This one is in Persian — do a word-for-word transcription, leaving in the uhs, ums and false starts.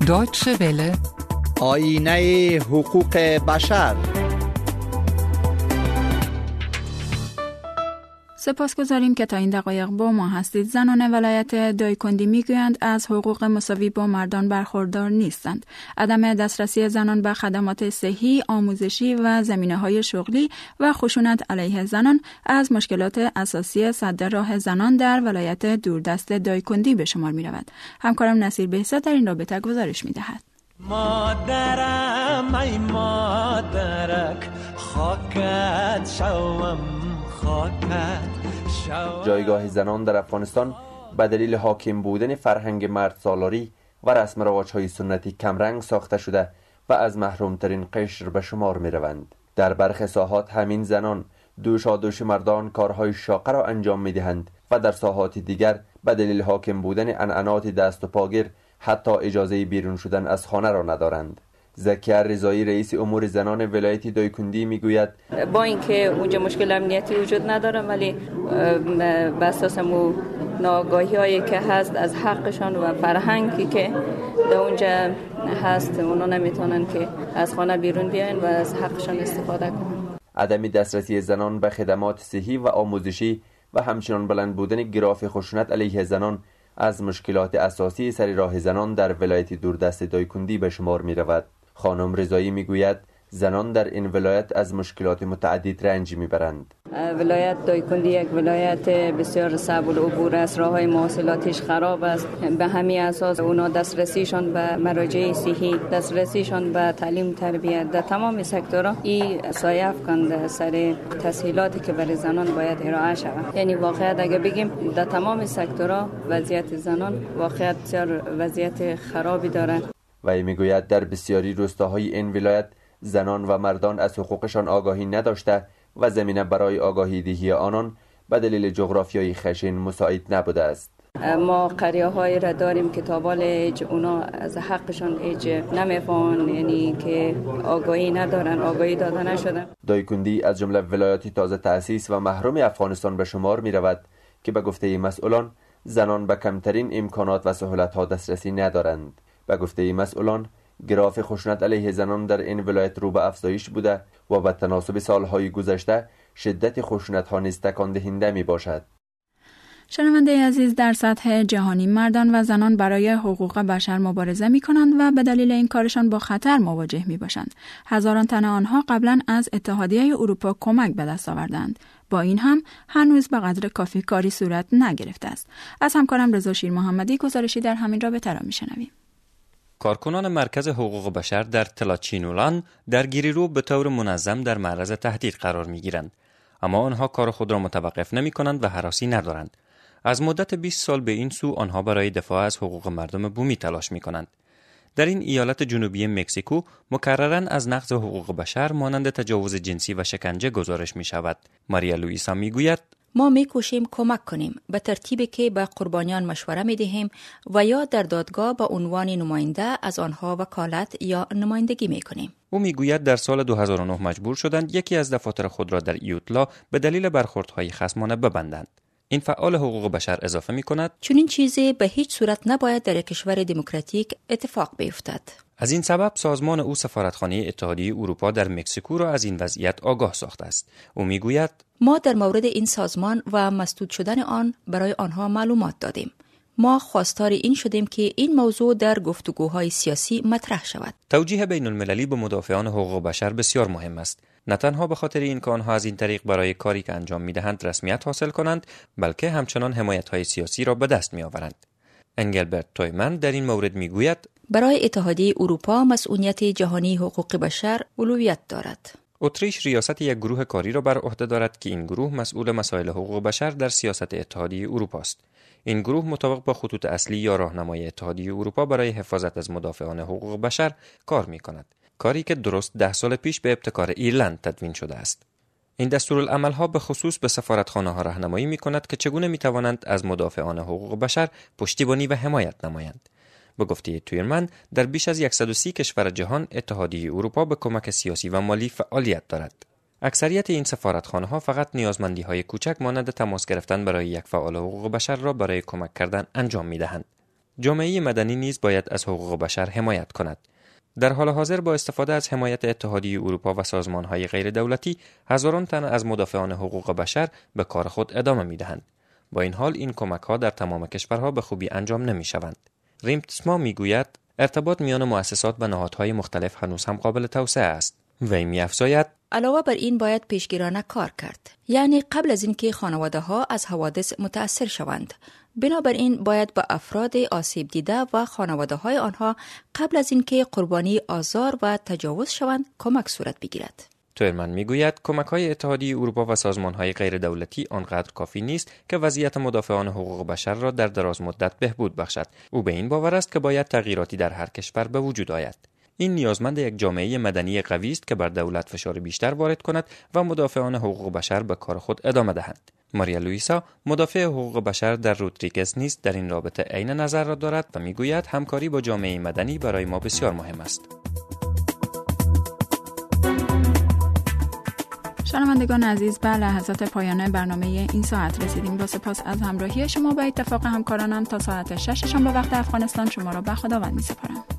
Deutsche Welle آینه حقوق بشر. سپاسگزاریم که تا این دقایق با ما هستید. زنان ولایت دایکندی میگویند از حقوق مساوی با مردان برخوردار نیستند. عدم دسترسی زنان به خدمات صحی، آموزشی و زمینه‌های شغلی و خشونت علیه زنان از مشکلات اساسی سد راه زنان در ولایت دوردست دایکندی به شمار می‌رود. همکارم نصیر بهزاد در این رابطه گزارش می‌دهد. مادرم ای مادرک خاکت شوم خاکت شوم. جایگاه زنان در افغانستان به دلیل حاکم بودن فرهنگ مرد سالاری و رسم رواج‌های سنتی کمرنگ ساخته شده و از محرومترین قشر به شمار می روند. در برخی ساحات همین زنان دوشادوش مردان کارهای شاقه را انجام می دهند و در ساحات دیگر به دلیل حاکم بودن عنعنات دست و پاگیر حتی اجازه بیرون شدن از خانه را ندارند. زکیه رضایی رئیس امور زنان ولایت دایکندی میگوید با اینکه اونجا مشکل امنیتی وجود نداره ولی به اساس مو ناآگاهی هایی که هست از حقشان و فرهنگی که در اونجا هست اونا نمیتونن که از خانه بیرون بیاین و از حقشان استفاده کنن. عدم دسترسی زنان به خدمات صحی و آموزشی و همچنان بلند بودن گراف خشونت علیه زنان از مشکلات اساسی سر راه زنان در ولایت دوردست دایکندی به شمار می رود. خانم رضایی می گوید زنان در این ولایت از مشکلات متعدد رنج می برند. ولایت دایکندی یک ولایت بسیار صعب العبور است، راه های مواصلاتیش خراب است. به همین اساس اونا دسترسیشان به مراجع صحی، دسترسیشان به تعلیم تربیت در تمام سکتورها این سایه افکنده سر تسهیلاتی که برای زنان باید ارائه شود. یعنی واقعیت اگه بگیم در تمام سکتورها وضعیت زنان واقعیت بسیار وضعیت خرابی دارند. و میگوید در بسیاری روستاهای این ولایت زنان و مردان از حقوقشان آگاهی نداشته و زمینه برای آگاهی دهی آنان به دلیل جغرافیای خشن مساعد نبوده است. ما قریه های را داریم که تابال ایج اونا از حقشان ایج نمیفهمن، یعنی که آگاهی ندارن، آگاهی داده نشدن. دایکندی از جمله ولایاتی تازه تأسیس و محروم افغانستان به شمار می رود که به گفته مسئولان زنان به کمترین امکانات و سهولت ها دسترسی ندارند. به گفته مسئولان گراف خشونت علیه زنان در این ولایت رو به افزایش بوده و به تناسب سالهای گذشته شدت خشونت ها نیز تکان دهنده می باشد. شنونده عزیز، در سطح جهانی مردان و زنان برای حقوق بشر مبارزه می کنند و به دلیل این کارشان با خطر مواجه می باشند. هزاران تن آنها قبلا از اتحادیه اروپا کمک به دست آوردند. با این هم هنوز به قدر کافی کاری صورت نگرفته است. از همکارم رضا شیر محمدی گزارشی در همین رابطه را می شنویم. کارکنان مرکز حقوق بشر در تلاچینولان در گیریرو به طور منظم در معرض تهدید قرار می گیرند. اما آنها کار خود را متوقف نمی کنند و هراسی ندارند. از مدت بیست سال به این سو آنها برای دفاع از حقوق مردم بومی تلاش می کنند. در این ایالت جنوبی مکزیکو مکرراً از نقض حقوق بشر مانند تجاوز جنسی و شکنجه گزارش می شود. ماریا لوئیسا می گوید ما می کوشیم کمک کنیم به ترتیبی که به قربانیان مشوره می دهیم و یا در دادگاه به عنوان نماینده از آنها وکالت یا نمایندگی می کنیم. او می گوید در سال دو هزار و نه مجبور شدند یکی از دفاتر خود را در ایوتلا به دلیل برخوردهای خصمانه ببندند. این فعال حقوق بشر اضافه می کند چون این چیزی به هیچ صورت نباید در یک کشور دموکراتیک اتفاق بیفتد. از این سبب سازمان او سفارتخانه اتحادیه اروپا در مکزیکو را از این وضعیت آگاه ساخته است. او می گوید ما در مورد این سازمان و مسدود شدن آن برای آنها معلومات دادیم. ما خواستار این شدیم که این موضوع در گفتگوهای سیاسی مطرح شود. توجیه بین المللی به مدافعان حقوق بشر بسیار مهم است. نه تنها به خاطر این که آنها از این طریق برای کاری که انجام می‌دهند رسمیت حاصل کنند، بلکه همچنان حمایت‌های سیاسی را به دست می‌آورند. انگلبرت تویمن در این مورد می‌گوید برای اتحادیه اروپا مسئولیت جهانی حقوق بشر اولویت دارد. اتریش ریاست یک گروه کاری را بر عهده دارد که این گروه مسئول مسائل حقوق بشر در سیاست اتحادیه اروپا است. این گروه مطابق با خطوط اصلی یا راهنمای اتحادیه اروپا برای حفاظت از مدافعان حقوق بشر کار می‌کند. کاری که درست ده سال پیش به ابتکار ایرلند تدوین شده است. این دستورالعمل‌ها به خصوص به سفارتخانه‌ها راهنمایی می‌کند که چگونه می‌توانند از مدافعان حقوق بشر پشتیبانی و حمایت نمایند. به گفته تویرمن در بیش از صد و سی کشور جهان اتحادیه اروپا به کمک سیاسی و مالی فعالیت دارد. اکثریت این سفارتخانه‌ها فقط نیازمندی‌های کوچک مانند تماس گرفتن برای یک فعال حقوق بشر را برای کمک کردن انجام می‌دهند. جامعه مدنی نیز باید از حقوق بشر حمایت کند. در حال حاضر با استفاده از حمایت اتحادیه اروپا و سازمان‌های غیر دولتی، هزاران تن از مدافعان حقوق بشر به کار خود ادامه می‌دهند. با این حال این کمک‌ها در تمام کشورها به خوبی انجام نمی‌شوند. ریمتسما می‌گوید ارتباط میان مؤسسات و نهادهای مختلف هنوز هم قابل توسعه است. وی می‌افزاید علاوه بر این باید پیشگیرانه کار کرد، یعنی قبل از اینکه خانواده‌ها از حوادث متأثر شوند. بنابراین باید به افراد آسیب دیده و خانواده‌های آنها قبل از اینکه قربانی آزار و تجاوز شوند کمک صورت بگیرد. تویرمن میگوید کمک‌های اتحادیه اروپا و سازمان‌های غیر دولتی آنقدر کافی نیست که وضعیت مدافعان حقوق بشر را در دراز مدت بهبود بخشد. او به این باور است که باید تغییراتی در هر کشور به وجود آید. این نیازمند یک جامعه مدنی قوی است که بر دولت فشار بیشتر وارد کند و مدافعان حقوق بشر به کار خود ادامه دهند. ماریا لوئیسا، مدافع حقوق بشر در رودریگز نیز در این رابطه عین نظر را دارد و میگوید همکاری با جامعه مدنی برای ما بسیار مهم است. شنوندگان عزیز، به لحظات پایان برنامه این ساعت رسیدیم. با سپاس از همراهی شما. با اتفاق همکارانم تا ساعت شش شنبه وقت افغانستان شما را به خداوند می‌سپارم.